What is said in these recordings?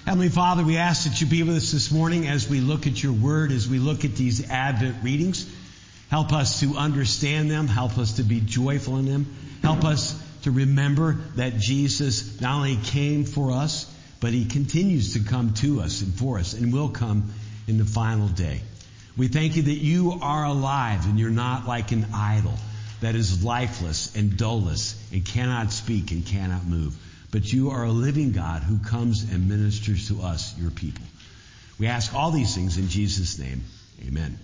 Heavenly Father, we ask that you be with us this morning as we look at your word, as we look at these Advent readings. Help us to understand them. Help us to be joyful in them. Help us to remember that Jesus not only came for us, but he continues to come to us and for us and will come in the final day. We thank you that you are alive and you're not like an idol that is lifeless and dulless and cannot speak and cannot move. But you are a living God who comes and ministers to us, your people. We ask all these things in Jesus' name. Amen.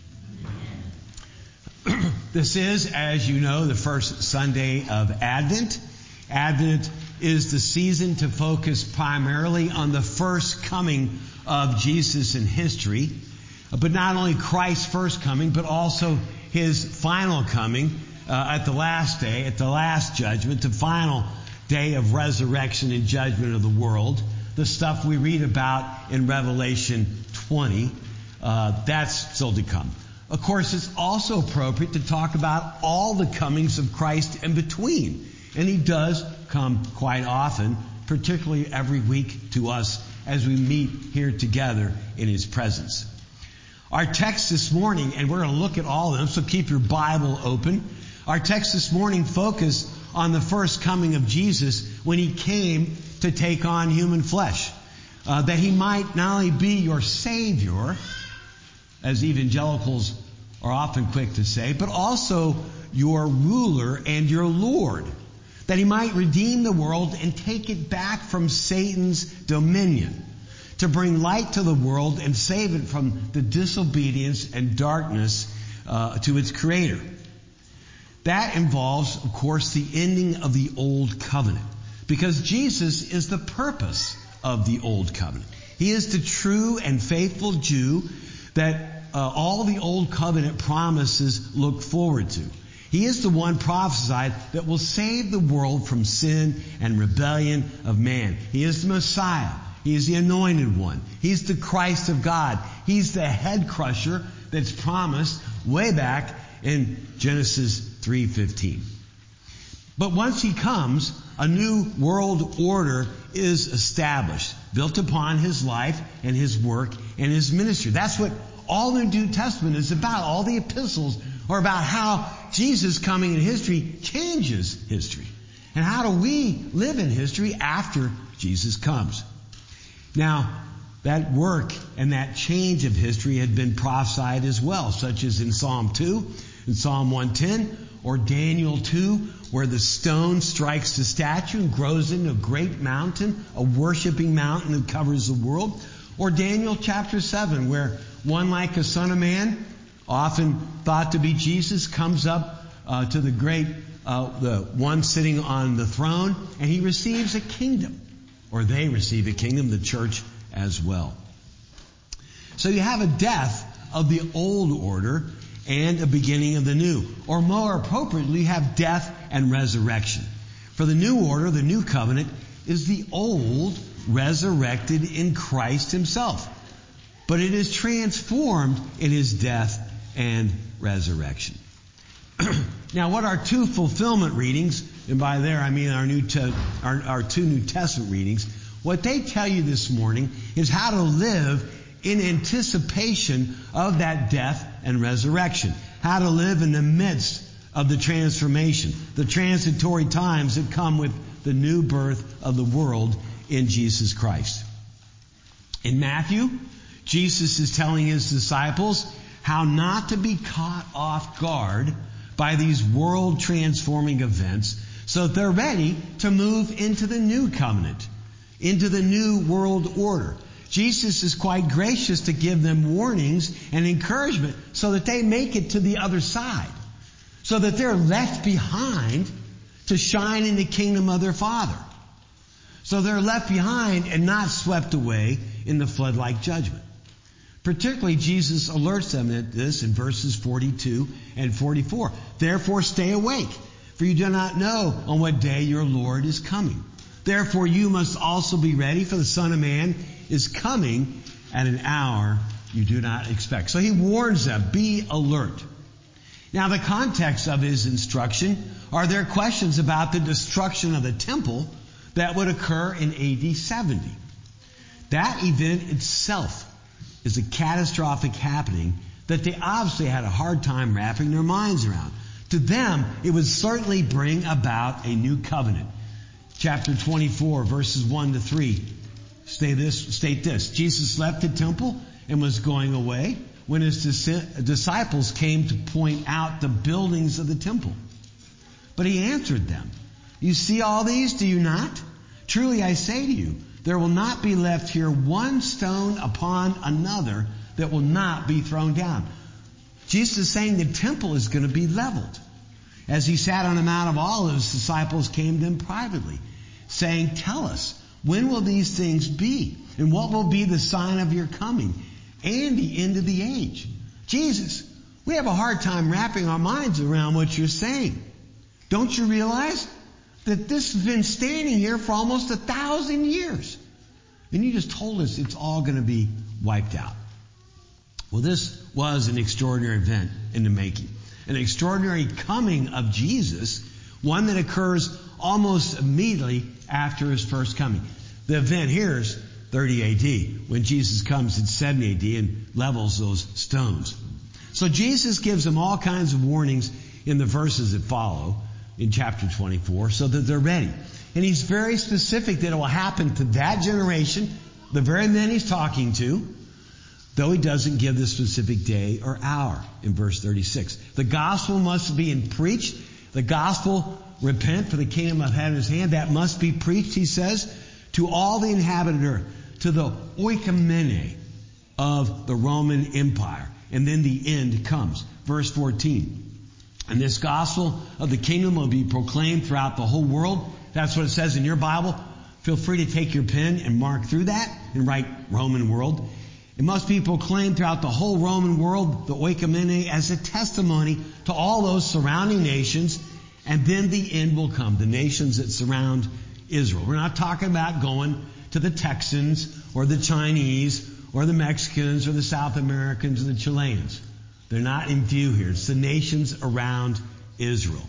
This is, as you know, the first Sunday of Advent. Advent is the season to focus primarily on the first coming of Jesus in history. But not only Christ's first coming, but also his final coming at the last day, at the last judgment, the final day of resurrection and judgment of the world. The stuff we read about in Revelation 20, that's still to come. Of course, it's also appropriate to talk about all the comings of Christ in between. And he does come quite often, particularly every week to us as we meet here together in his presence. Our text this morning, and we're going to look at all of them, so keep your Bible open. Our text this morning focused on the first coming of Jesus when he came to take on human flesh. That he might not only be your Savior, as evangelicals are often quick to say, but also your ruler and your Lord. That he might redeem the world and take it back from Satan's dominion, to bring light to the world and save it from the disobedience and darkness to its creator. That involves, of course, the ending of the old covenant, because Jesus is the purpose of the old covenant. He is the true and faithful Jew that all the old covenant promises look forward to. He is the one prophesied that will save the world from sin and rebellion of man. He is the Messiah. He is the anointed one. He's the Christ of God. He's the head crusher that's promised way back in Genesis 3:15. But once he comes, a new world order is established, built upon his life and his work and his ministry. That's what all the New Testament is about. All the epistles are about how Jesus coming in history changes history. And how do we live in history after Jesus comes? Now, that work and that change of history had been prophesied as well, such as in Psalm 2, in Psalm 110, or Daniel 2, where the stone strikes the statue and grows into a great mountain, a worshiping mountain that covers the world. Or Daniel chapter 7, where one like a son of man, often thought to be Jesus, comes up to the great, the one sitting on the throne, and he receives a kingdom. Or they receive a kingdom, the church as well. So you have a death of the old order and a beginning of the new. Or more appropriately, you have death and resurrection. For the new order, the new covenant, is the old resurrected in Christ himself. But it is transformed in his death and resurrection. Now, what our two fulfillment readings, and by there I mean our two New Testament readings, what they tell you this morning is how to live in anticipation of that death and resurrection. How to live in the midst of the transformation, the transitory times that come with the new birth of the world in Jesus Christ. In Matthew, Jesus is telling his disciples how not to be caught off guard by these world transforming events so that they're ready to move into the new covenant, into the new world order. Jesus is quite gracious to give them warnings and encouragement so that they make it to the other side, so that they're left behind to shine in the kingdom of their Father. So they're left behind and not swept away in the flood-like judgment. Particularly, Jesus alerts them at this in verses 42 and 44. Therefore, stay awake, for you do not know on what day your Lord is coming. Therefore, you must also be ready, for the Son of Man is coming at an hour you do not expect. So he warns them, be alert. Now, the context of his instruction are their questions about the destruction of the temple that would occur in AD 70. That event itself is a catastrophic happening that they obviously had a hard time wrapping their minds around. To them, it would certainly bring about a new covenant. Chapter 24, verses 1 to 3 state this. Jesus left the temple and was going away when his disciples came to point out the buildings of the temple. But he answered them, "You see all these, do you not? Truly I say to you, there will not be left here one stone upon another that will not be thrown down." Jesus is saying the temple is going to be leveled. As he sat on the Mount of Olives, his disciples came to him privately, saying, "Tell us, when will these things be? And what will be the sign of your coming and the end of the age?" Jesus, we have a hard time wrapping our minds around what you're saying. Don't you realize that this has been standing here for almost 1,000 years? And you just told us it's all going to be wiped out. Well, this was an extraordinary event in the making. An extraordinary coming of Jesus, one that occurs almost immediately after his first coming. The event here is 30 AD, when Jesus comes in 70 AD and levels those stones. So Jesus gives them all kinds of warnings in the verses that follow in chapter 24 so that they're ready. And he's very specific that it will happen to that generation, the very men he's talking to, though he doesn't give the specific day or hour in verse 36. The gospel must be preached. The gospel, repent for the kingdom of heaven is at hand. That must be preached, he says, to all the inhabited earth, to the oikomene of the Roman Empire. And then the end comes. Verse 14. And this gospel of the kingdom will be proclaimed throughout the whole world. That's what it says in your Bible. Feel free to take your pen and mark through that and write Roman world. It must be proclaimed throughout the whole Roman world, the oikomene, as a testimony to all those surrounding nations. And then the end will come, the nations that surround Israel. We're not talking about going to the Texans or the Chinese or the Mexicans or the South Americans or the Chileans. They're not in view here. It's the nations around Israel.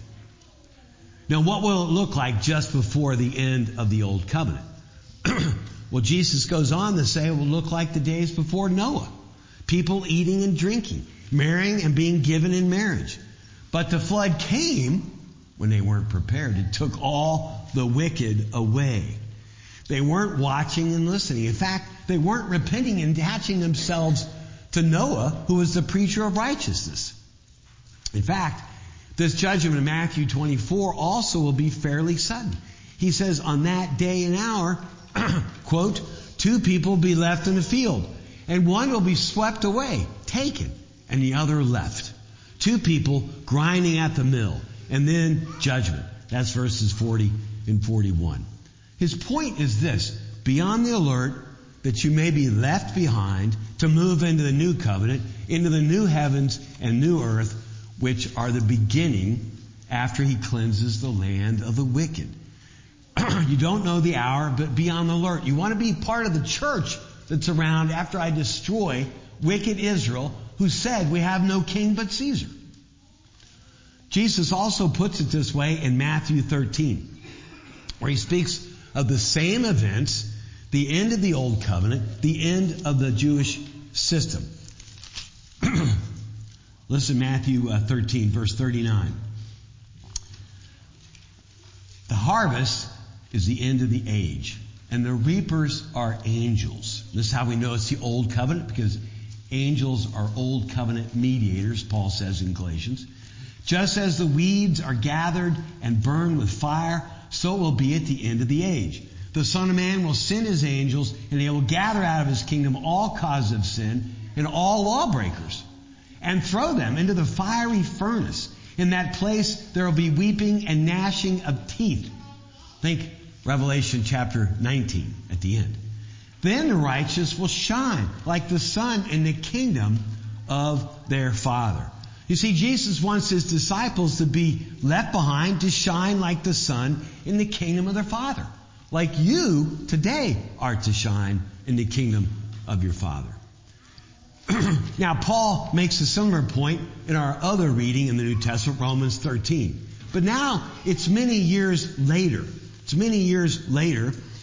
Now, what will it look like just before the end of the Old Covenant? Well, Jesus goes on to say it will look like the days before Noah. People eating and drinking, marrying and being given in marriage. But the flood came when they weren't prepared. It took all the wicked away. They weren't watching and listening. In fact, they weren't repenting and attaching themselves to Noah, who was the preacher of righteousness. In fact, this judgment in Matthew 24 also will be fairly sudden. He says, on that day and hour, quote, 2 people will be left in the field, and one will be swept away, taken, and the other left. 2 people grinding at the mill, and then judgment. That's verses 40 and 41. His point is this: be on the alert that you may be left behind to move into the new covenant, into the new heavens and new earth, which are the beginning after he cleanses the land of the wicked. You don't know the hour, but be on the alert. You want to be part of the church that's around after I destroy wicked Israel, who said we have no king but Caesar. Jesus also puts it this way in Matthew 13, where he speaks of the same events, the end of the Old Covenant, the end of the Jewish system. Listen, Matthew 13, verse 39. The harvest is the end of the age, and the reapers are angels. This is how we know it's the Old Covenant, because angels are Old Covenant mediators, Paul says in Galatians. Just as the weeds are gathered and burned with fire, so it will be at the end of the age. The Son of Man will send his angels, and they will gather out of his kingdom all causes of sin and all lawbreakers, and throw them into the fiery furnace. In that place there will be weeping and gnashing of teeth. Think Revelation chapter 19 at the end. Then the righteous will shine like the sun in the kingdom of their Father. You see, Jesus wants his disciples to be left behind, to shine like the sun in the kingdom of their Father. Like you today are to shine in the kingdom of your Father. Now, Paul makes a similar point in our other reading in the New Testament, Romans 13. But now it's many years later. It's many years later.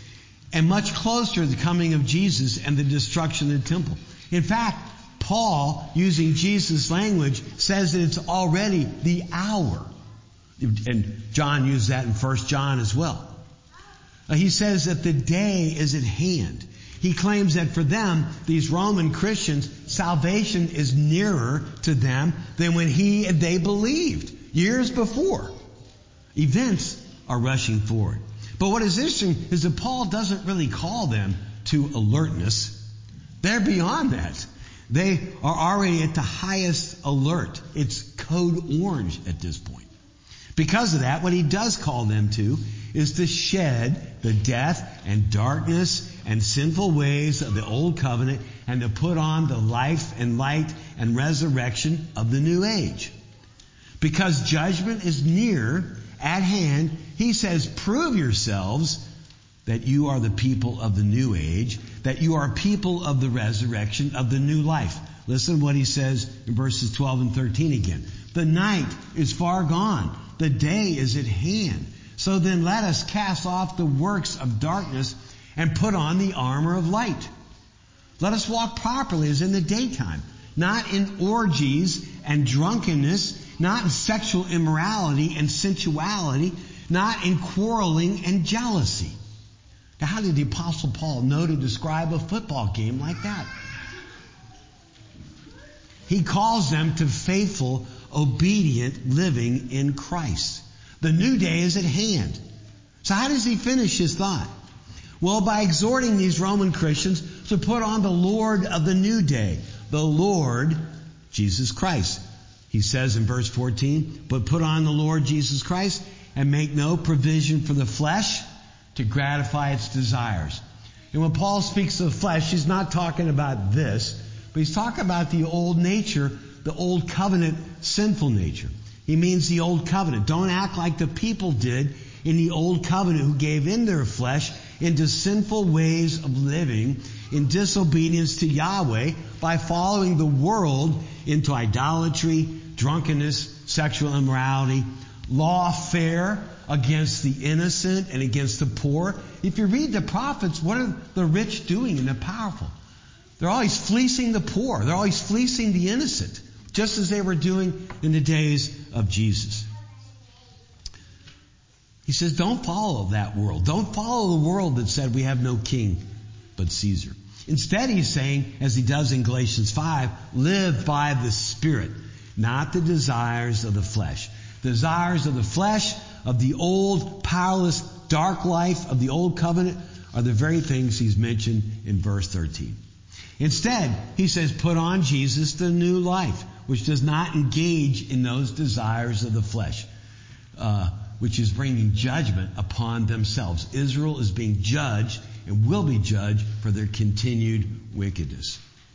and much closer to the coming of Jesus and the destruction of the temple. In fact, Paul, using Jesus' language, says that it's already the hour. And John used that in 1 John as well. He says that the day is at hand. He claims that for them, these Roman Christians, salvation is nearer to them than when he and they believed years before. Events are rushing forward. But what is interesting is that Paul doesn't really call them to alertness. They're beyond that. They are already at the highest alert. It's code orange at this point. Because of that, what he does call them to is to shed the death and darkness and sinful ways of the old covenant and to put on the life and light and resurrection of the new age. Because judgment is near at hand, he says, prove yourselves that you are the people of the new age, that you are people of the resurrection of the new life. Listen to what he says in verses 12 and 13 again. The night is far gone. The day is at hand. So then let us cast off the works of darkness and put on the armor of light. Let us walk properly as in the daytime, not in orgies and drunkenness, not in sexual immorality and sensuality, not in quarreling and jealousy. Now, how did the Apostle Paul know to describe a football game like that? He calls them to faithful, obedient living in Christ. The new day is at hand. So how does he finish his thought? Well, by exhorting these Roman Christians to put on the Lord of the new day, the Lord Jesus Christ. He says in verse 14, but put on the Lord Jesus Christ and make no provision for the flesh to gratify its desires. And when Paul speaks of flesh, he's not talking about this, but he's talking about the old nature, the old covenant sinful nature. He means the old covenant. Don't act like the people did in the old covenant who gave in their flesh into sinful ways of living in disobedience to Yahweh by following the world into idolatry, drunkenness, sexual immorality, lawfare against the innocent and against the poor. If you read the prophets, what are the rich doing and the powerful? They're always fleecing the poor. They're always fleecing the innocent, just as they were doing in the days of Jesus. He says, don't follow that world. Don't follow the world that said we have no king but Caesar. Instead, he's saying, as he does in Galatians 5, live by the Spirit, not the desires of the flesh. The desires of the flesh, of the old, powerless, dark life of the old covenant are the very things he's mentioned in verse 13. Instead, he says, put on Jesus, the new life, which does not engage in those desires of the flesh, which is bringing judgment upon themselves. Israel is being judged and will be judged for their continued wickedness.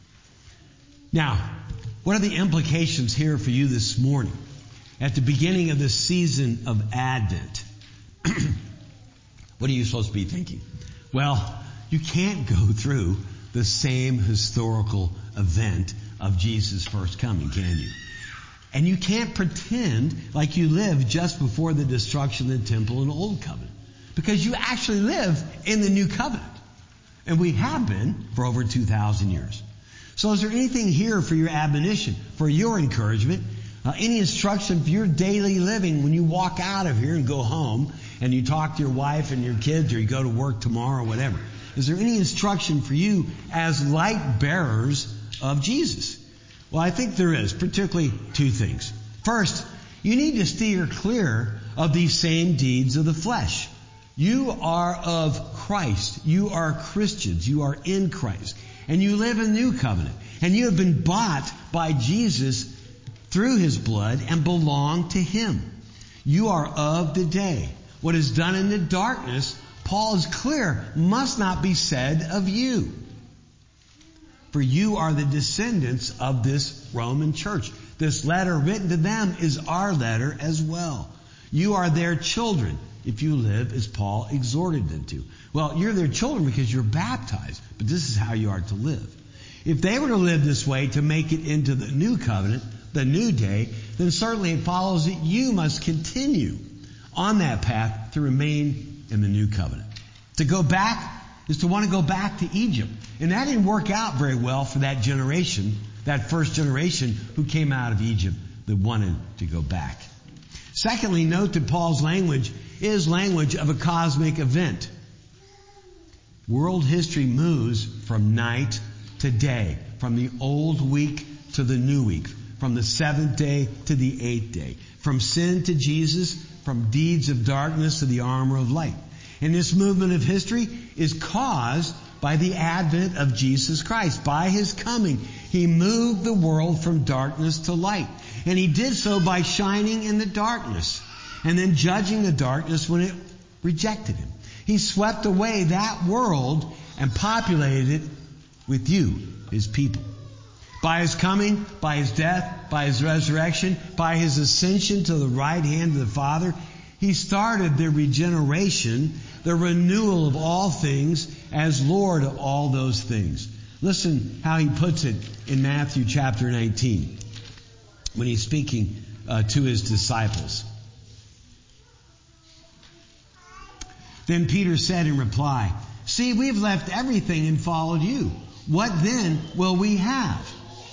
Now, what are the implications here for you this morning at the beginning of the season of Advent? What are you supposed to be thinking? Well, you can't go through the same historical event of Jesus' first coming, can you? And you can't pretend like you lived just before the destruction of the temple in the Old Covenant, because you actually live in the New Covenant. And we have been for over 2,000 years. So is there anything here for your admonition, for your encouragement, any instruction for your daily living when you walk out of here and go home and you talk to your wife and your kids, or you go to work tomorrow or whatever? Is there any instruction for you as light bearers of Jesus? Well, I think there is, particularly two things. First, you need to steer clear of these same deeds of the flesh. You are of Christ. You are Christians. You are in Christ. And you live in the new covenant. And you have been bought by Jesus through his blood and belong to him. You are of the day. What is done in the darkness, Paul is clear, must not be said of you. For you are the descendants of this Roman church. This letter written to them is our letter as well. You are their children if you live as Paul exhorted them to. Well, you're their children because you're baptized, but this is how you are to live. If they were to live this way to make it into the new covenant, the new day, then certainly it follows that you must continue on that path to remain in the new covenant. To go back is to want to go back to Egypt. And that didn't work out very well for that generation, that first generation who came out of Egypt that wanted to go back. Secondly, note that Paul's language is language of a cosmic event. World history moves from night to day, from the old week to the new week, from the seventh day to the eighth day, from sin to Jesus, from deeds of darkness to the armor of light. And this movement of history is caused by the advent of Jesus Christ. By His coming, He moved the world from darkness to light. And He did so by shining in the darkness and then judging the darkness when it rejected Him. He swept away that world and populated it with you, His people. By His coming, by His death, by His resurrection, by His ascension to the right hand of the Father, He started the regeneration, the renewal of all things as Lord of all those things. Listen how He puts it in Matthew chapter 19 when He's speaking to His disciples. Then Peter said in reply, "See, we've left everything and followed you. What then will we have?"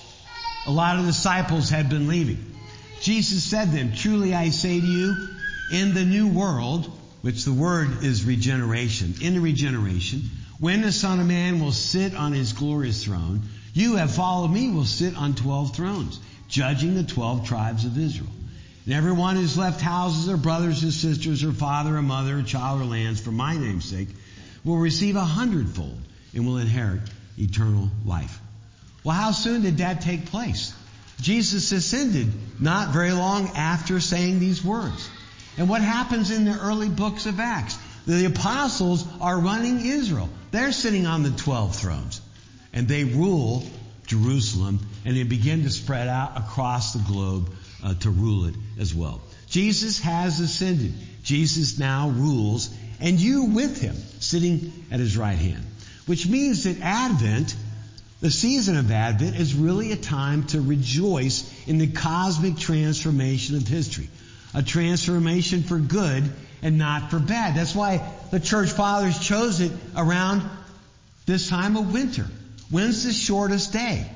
A lot of disciples had been leaving. Jesus said to them, "Truly I say to you, in the new world," which the word is regeneration, in the regeneration, when the Son of Man will sit on His glorious throne, you have followed me will sit on 12 thrones, judging the 12 tribes of Israel. And everyone who's left houses or brothers or sisters or father or mother or child or lands for my name's sake will receive 100-fold and will inherit eternal life. Well, how soon did that take place? Jesus ascended not very long after saying these words. And what happens in the early books of Acts? The apostles are running Israel. They're sitting on the 12 thrones. And they rule Jerusalem, and they begin to spread out across the globe to rule it as well. Jesus has ascended. Jesus now rules, and you with Him, sitting at His right hand. Which means that Advent, the season of Advent, is really a time to rejoice in the cosmic transformation of history. A transformation for good and not for bad. That's why the church fathers chose it around this time of winter. When's the shortest day?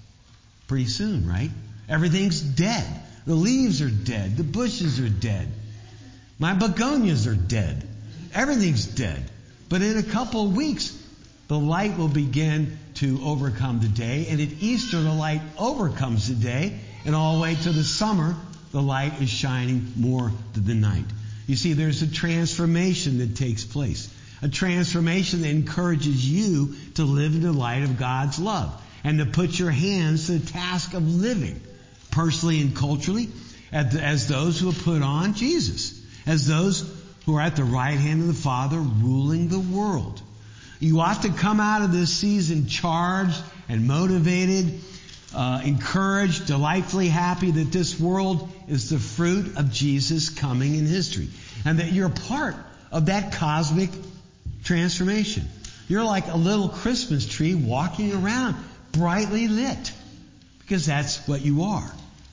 Pretty soon, right? Everything's dead. The leaves are dead. The bushes are dead. My begonias are dead. Everything's dead. But in a couple of weeks, the light will begin to overcome the day. And at Easter, the light overcomes the day. And all the way to the summer, the light is shining more than the night. You see, there's a transformation that takes place. A transformation that encourages you to live in the light of God's love. And to put your hands to the task of living, personally and culturally, as those who have put on Jesus. As those who are at the right hand of the Father ruling the world. You ought to come out of this season charged and motivated, encouraged, delightfully happy that this world is the fruit of Jesus coming in history. And that you're part of that cosmic transformation. You're like a little Christmas tree walking around, brightly lit. Because that's what you are.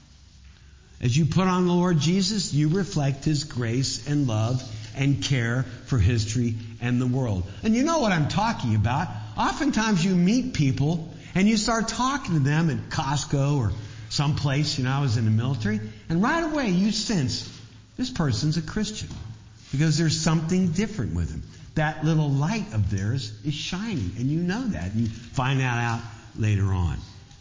As you put on the Lord Jesus, you reflect His grace and love and care for history and the world. And you know what I'm talking about. Oftentimes you meet people and you start talking to them at Costco or someplace. I was in the military. And right away you sense this person's a Christian. Because there's something different with him. That little light of theirs is shining. And you know that. You find that out later on.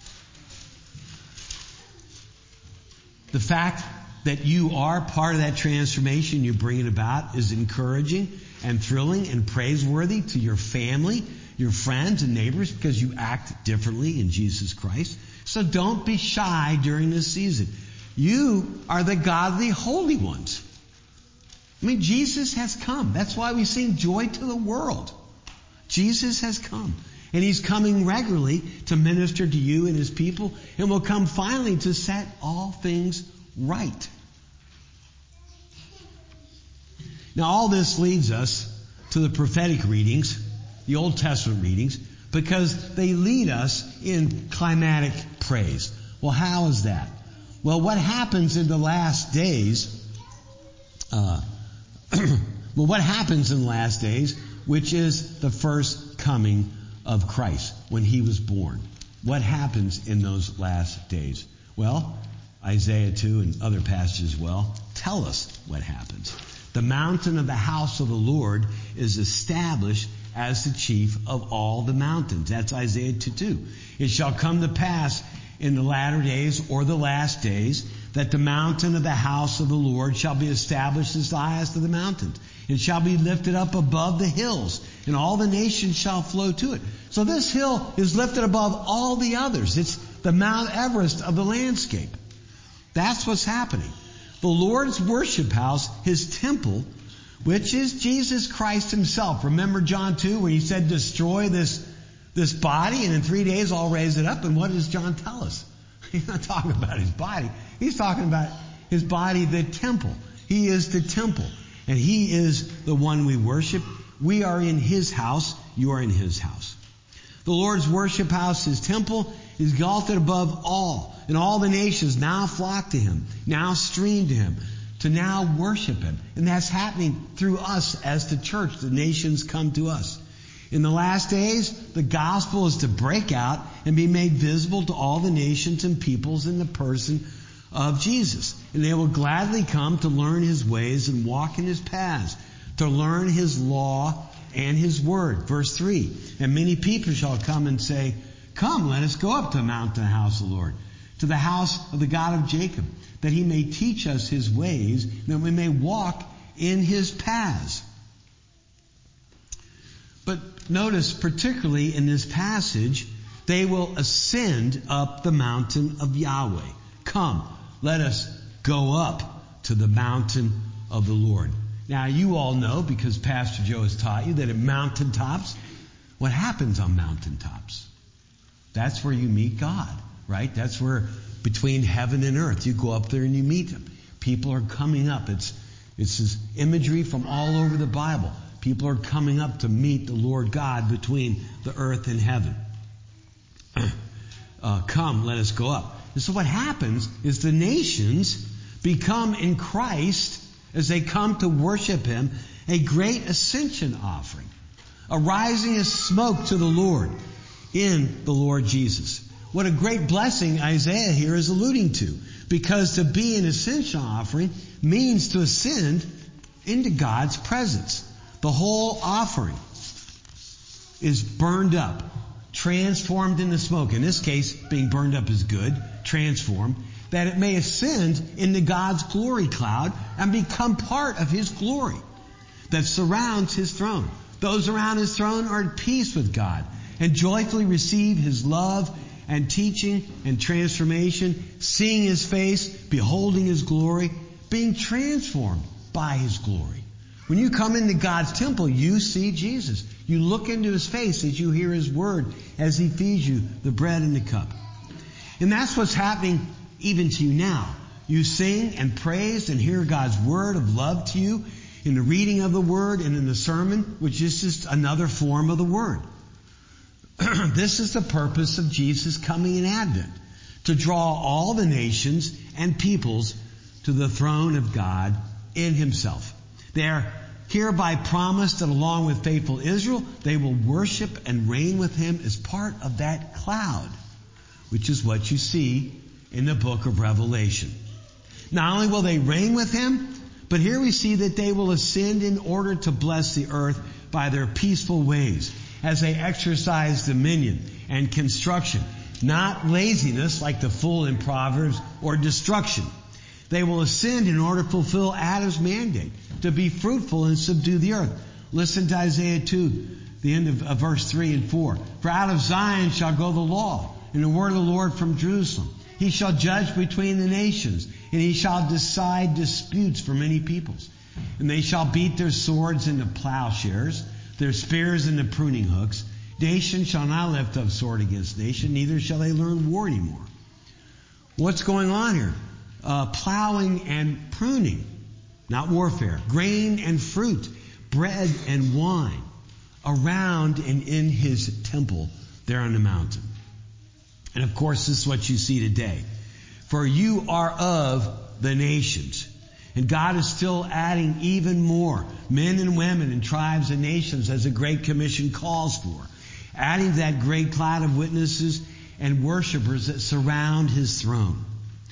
The fact that you are part of that transformation you're bringing about is encouraging and thrilling and praiseworthy to your family, your friends and neighbors, because you act differently in Jesus Christ. So don't be shy during this season. You are the godly holy ones. Jesus has come. That's why we sing joy to the world. Jesus has come. And He's coming regularly to minister to you and His people, and will come finally to set all things right. Now all this leads us to the prophetic readings, the Old Testament readings, because they lead us in climatic praise. Well, how is that? Well, what happens in the last days, which is the first coming of Christ when he was born. What happens in those last days? Well, Isaiah 2 and other passages tell us what happens. The mountain of the house of the Lord is established as the chief of all the mountains. That's Isaiah 2:2. It shall come to pass in the latter days or the last days that the mountain of the house of the Lord shall be established as the highest of the mountains. It shall be lifted up above the hills, and all the nations shall flow to it. So this hill is lifted above all the others. It's the Mount Everest of the landscape. That's what's happening. The Lord's worship house, his temple, which is Jesus Christ himself. Remember John 2 where he said, destroy this body and in 3 days I'll raise it up. And what does John tell us? He's not talking about his body. He's talking about his body, the temple. He is the temple. And he is the one we worship. We are in his house. You are in his house. The Lord's worship house, his temple, is exalted above all. And all the nations now flock to him, now stream to him, to now worship him. And that's happening through us as the church. The nations come to us. In the last days, the gospel is to break out and be made visible to all the nations and peoples in the person of Jesus. And they will gladly come to learn his ways and walk in his paths, to learn his law and his word. Verse 3, and many people shall come and say, come, let us go up to the mountain of the house of the Lord, to the house of the God of Jacob, that he may teach us his ways, that we may walk in his paths. But notice, particularly in this passage, they will ascend up the mountain of Yahweh. Come, let us go up to the mountain of the Lord. Now, you all know, because Pastor Joe has taught you, that at mountaintops, what happens on mountaintops? That's where you meet God, right? That's where, between heaven and earth, you go up there and you meet him. People are coming up. It's this imagery from all over the Bible. People are coming up to meet the Lord God between the earth and heaven. Come, let us go up. And so what happens is the nations become in Christ, as they come to worship him, a great ascension offering, a rising of smoke to the Lord in the Lord Jesus. What a great blessing Isaiah here is alluding to, because to be an ascension offering means to ascend into God's presence. The whole offering is burned up, transformed into smoke. In this case, being burned up is good, transformed, that it may ascend into God's glory cloud and become part of his glory that surrounds his throne. Those around his throne are at peace with God and joyfully receive his love and teaching and transformation, seeing his face, beholding his glory, being transformed by his glory. When you come into God's temple, you see Jesus. You look into his face as you hear his word, as he feeds you the bread and the cup. And that's what's happening even to you now. You sing and praise and hear God's word of love to you in the reading of the word and in the sermon, which is just another form of the word. This is the purpose of Jesus coming in Advent, to draw all the nations and peoples to the throne of God in himself. They are hereby promised that along with faithful Israel, they will worship and reign with him as part of that cloud, which is what you see in the book of Revelation. Not only will they reign with him, but here we see that they will ascend in order to bless the earth by their peaceful ways as they exercise dominion and construction, not laziness like the fool in Proverbs or destruction. They will ascend in order to fulfill Adam's mandate to be fruitful and subdue the earth. Listen to Isaiah 2, the end of verse 3 and 4. For out of Zion shall go the law, and the word of the Lord from Jerusalem. He shall judge between the nations, and he shall decide disputes for many peoples. And they shall beat their swords into plowshares, their spears into pruning hooks. Nation shall not lift up sword against nation, neither shall they learn war anymore. What's going on here? Plowing and pruning, not warfare. Grain and fruit, bread and wine, around and in his temple there on the mountain. And of course, this is what you see today. For you are of the nations. And God is still adding even more men and women and tribes and nations as the Great Commission calls for. Adding to that great cloud of witnesses and worshipers that surround his throne.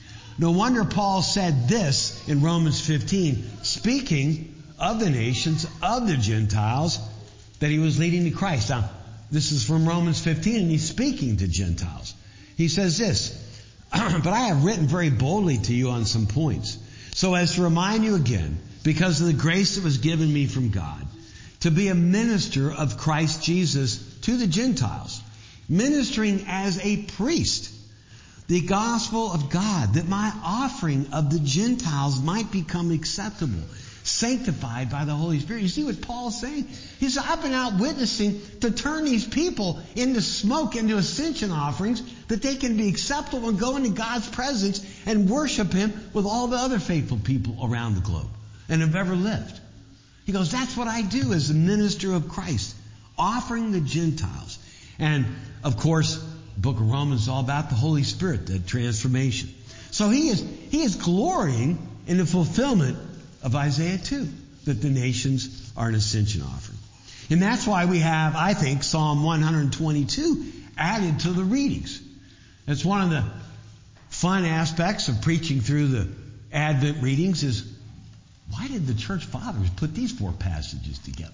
No wonder Paul said this in Romans 15, speaking of the nations, of the Gentiles, that he was leading to Christ. Now, this is from Romans 15, and he's speaking to Gentiles. He says this, but I have written very boldly to you on some points, so as to remind you again, because of the grace that was given me from God, to be a minister of Christ Jesus to the Gentiles, ministering as a priest, the gospel of God, that my offering of the Gentiles might become acceptable, sanctified by the Holy Spirit. You see what Paul's saying? He said, I've been out witnessing to turn these people into smoke, into ascension offerings, that they can be acceptable and go into God's presence and worship him with all the other faithful people around the globe and have ever lived. He goes, that's what I do as a minister of Christ, offering the Gentiles. And, of course, the book of Romans is all about the Holy Spirit, that transformation. So he is glorying in the fulfillment of Isaiah 2, that the nations are an ascension offering. And that's why we have, I think, Psalm 122 added to the readings. That's one of the fun aspects of preaching through the Advent readings is, why did the church fathers put these 4 passages together?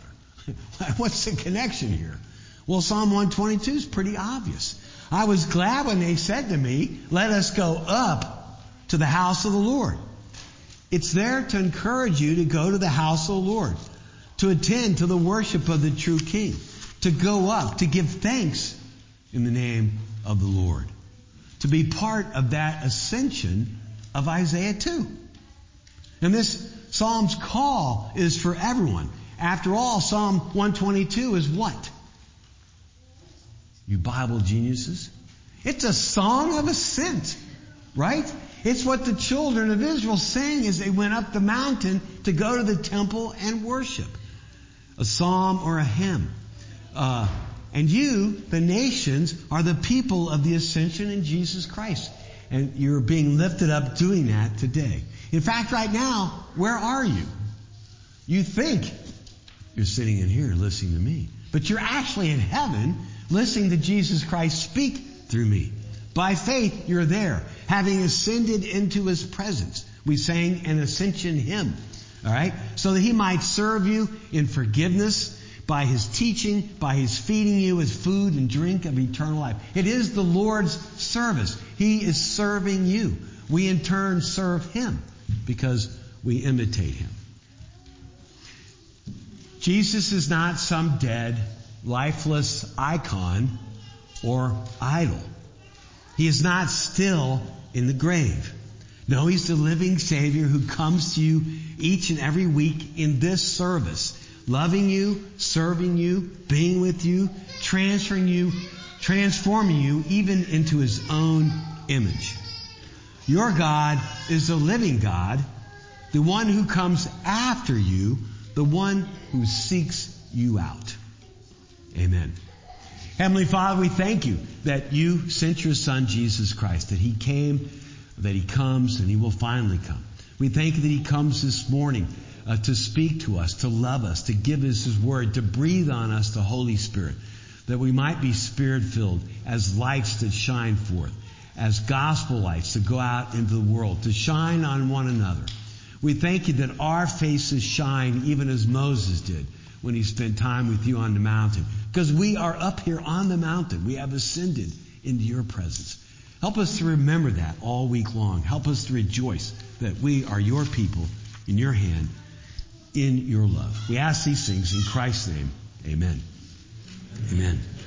What's the connection here? Well, Psalm 122 is pretty obvious. I was glad when they said to me, let us go up to the house of the Lord. It's there to encourage you to go to the house of the Lord, to attend to the worship of the true King, to go up, to give thanks in the name of the Lord, to be part of that ascension of Isaiah 2. And this Psalm's call is for everyone. After all, Psalm 122 is what? You Bible geniuses. It's a song of ascent, right? It's what the children of Israel sang as they went up the mountain to go to the temple and worship. A psalm or a hymn. And you, the nations, are the people of the ascension in Jesus Christ. And you're being lifted up doing that today. In fact, right now, where are you? You think you're sitting in here listening to me. But you're actually in heaven listening to Jesus Christ speak through me. By faith, you're there, having ascended into his presence. We sang an ascension hymn, all right? So that he might serve you in forgiveness by his teaching, by his feeding you with food and drink of eternal life. It is the Lord's service. He is serving you. We in turn serve him because we imitate him. Jesus is not some dead, lifeless icon or idol. He is not still in the grave. No, he's the living Savior who comes to you each and every week in this service, loving you, serving you, being with you, transforming you even into his own image. Your God is the living God, the one who comes after you, the one who seeks you out. Amen. Heavenly Father, we thank you that you sent your Son, Jesus Christ, that he came, that he comes, and he will finally come. We thank you that he comes this morning to speak to us, to love us, to give us his word, to breathe on us the Holy Spirit, that we might be Spirit-filled as lights that shine forth, as gospel lights to go out into the world, to shine on one another. We thank you that our faces shine even as Moses did when he spent time with you on the mountain, because we are up here on the mountain. We have ascended into your presence. Help us to remember that all week long. Help us to rejoice that we are your people in your hand, in your love. We ask these things in Christ's name. Amen. Amen.